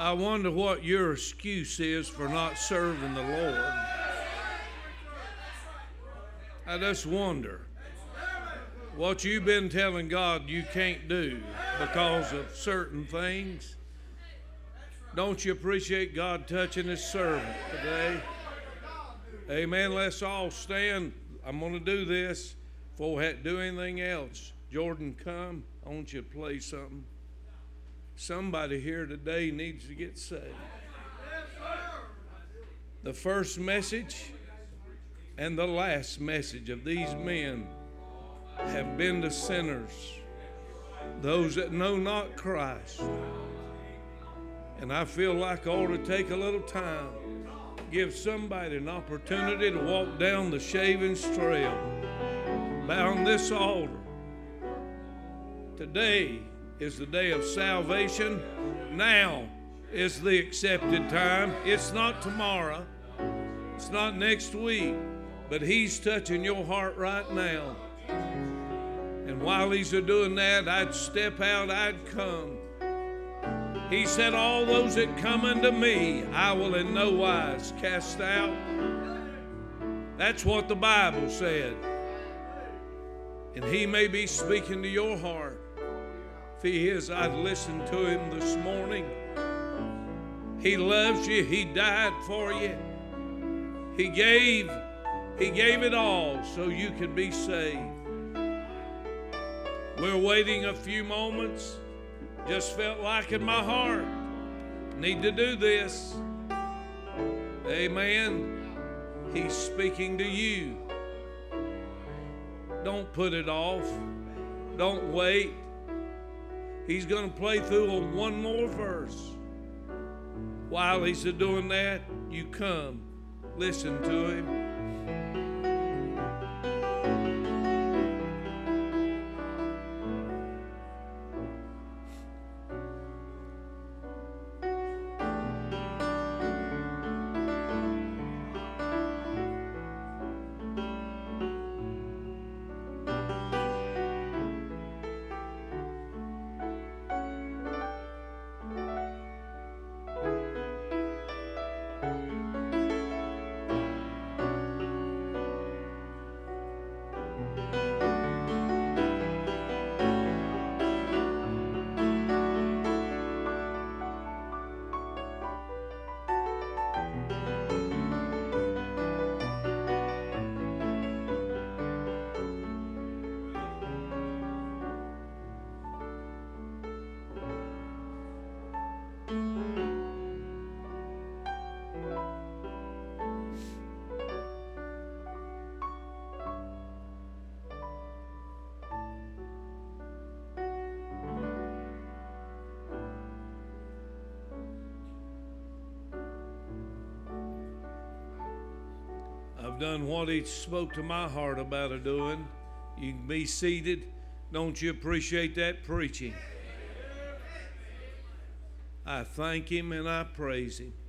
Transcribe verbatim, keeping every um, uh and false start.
I wonder what your excuse is for not serving the Lord. I just wonder what you've been telling God you can't do because of certain things. Don't you appreciate God touching His servant today? Amen. Let's all stand. I'm going to do this before we do anything else. Jordan, come. I want you to play something. Somebody here today needs to get saved. The first message and the last message of these men have been to sinners, those that know not Christ. And I feel like I ought to take a little time, give somebody an opportunity to walk down the shavings trail, bound this altar. Today is the day of salvation. Now is the accepted time. It's not tomorrow. It's not next week. But He's touching your heart right now. And while He's doing that, I'd step out, I'd come. He said, all those that come unto me, I will in no wise cast out. That's what the Bible said. And He may be speaking to your heart. If He is, I'd listen to Him this morning. He loves you. He died for you. He gave, He gave it all so you could be saved. We're waiting a few moments. Just felt like in my heart, need to do this. Amen. He's speaking to you. Don't put it off. Don't wait. He's going to play through on one more verse. While He's doing that, you come. Listen to Him. I've done what He spoke to my heart about a doing. You can be seated. Don't you appreciate that preaching? I thank Him and I praise Him.